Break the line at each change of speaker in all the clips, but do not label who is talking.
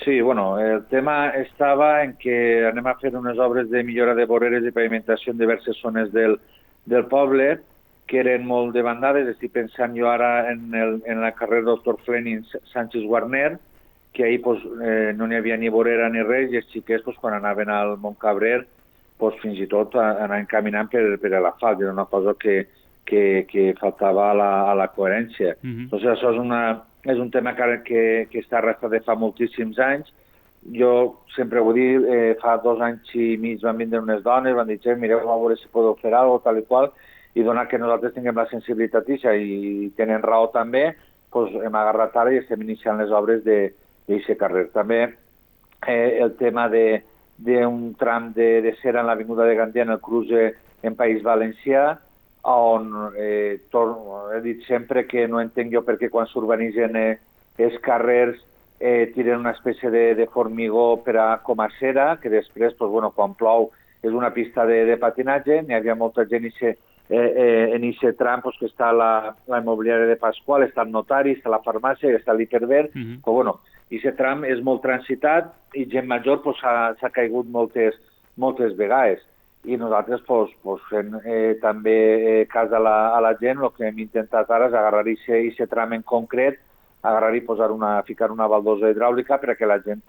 Sí, bueno, el tema estava en que anem a fer unes obres de millora de voreres i pavimentació en diverses zones del poble, que eren molt demandades. Estic pensant jo ara en la carrera Doctor Fleming Sánchez Guarner, que ahir pues, no n'hi havia ni vorera ni res, i els xiquets pues, quan anaven al Montcabrer pues, fins i tot anaven caminant per l'asfalt. Era una cosa que faltava a la coherència. Entonces, això és un tema que està arrastrat de fa moltíssims anys. Jo sempre ho dic, fa 2 anys i mig van vindre unes dones, van dir, mireu a veure si podeu fer alguna cosa, tal i qual, i donat que nosaltres tinguem la sensibilitat i tenen raó també, doncs hem agarrat ara i estem iniciant les obres d'aquest carrer. També el tema d'un tram de cera en l'Avinguda de Gandia, en el cruce en País Valencià, on he dit sempre que no entenc jo perquè quan s'urbanitzen els carrers tiren una espècie de formigó com a cera, que després, doncs, bueno, quan plou, és una pista de patinatge. N'hi havia molta gent en aquest tram, doncs, que està la immobiliària de Pasqual, està el notari, està la farmàcia, està l'Hipervert. Però, bueno, aquest tram és molt transitat i gent major doncs, s'ha caigut moltes vegades. I nosaltres, fent també cas a la gent, el que hem intentat ara és agarrar aquest tram en concret, agarrar i ficar una baldosa hidràulica perquè la gent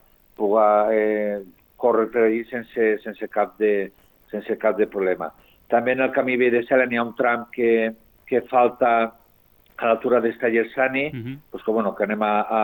pugui córrer per allà sense cap de problema. També en el camí vell de Sela n'hi ha un tram que falta a l'altura dels Tallers Sani, que anem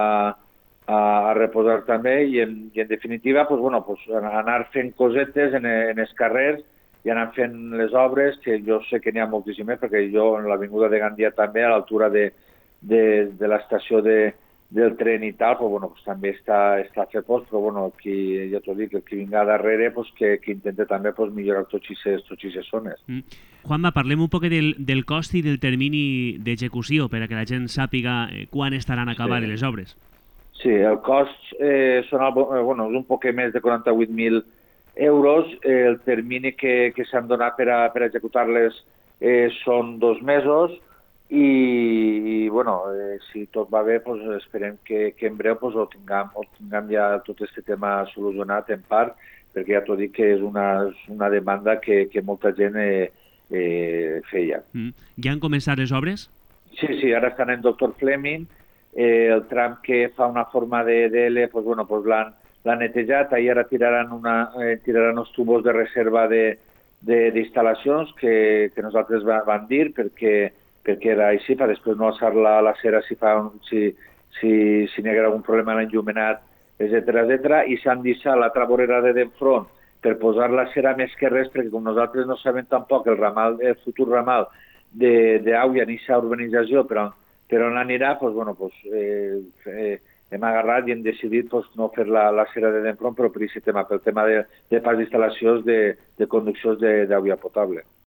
a reposar també i en definitiva anar fent cosetes en els carrers i anar fent les obres, que jo sé que n'hi ha moltíssimes, perquè jo en l'Avinguda de Gandia també, a l'altura de l'estació del tren i tal, també està a fer post, però ja t'ho dic, el que vinga darrere que intenta també millorar tots aquestes zones.
Juanma, parlem un poc del cost i del termini d'execució per a que la gent sàpiga quan estaran acabades les obres.
Sí, el cost és un poc més de 48.000 euros. El termini que s'han donat per a executar-les són 2 mesos i si tot va bé, esperem que en breu ho tinguem ja tot aquest tema solucionat en part, perquè ja t'ho dic que és una demanda que molta gent feia.
Ja han començat les obres?
Sí, ara estan en Doctor Fleming. El tram que fa una forma de L l'han netejat. Ahir ara tiraran els tubos de reserva d'instal·lacions que nosaltres vam dir perquè era així, per després no alçar la cera si n'hi haguera algun problema a l'enllumenat, etc. I s'han deixat l'altra vorera d'enfront per posar la cera més que res, perquè com nosaltres no sabem tampoc el futur ramal d'Àuia en aquesta urbanització, però on anirà, hem agarrat i hem decidit no fer la cera d'enfront, però per aquest tema, pel tema de pas d'instal·lacions de conduccions d'aigua potable.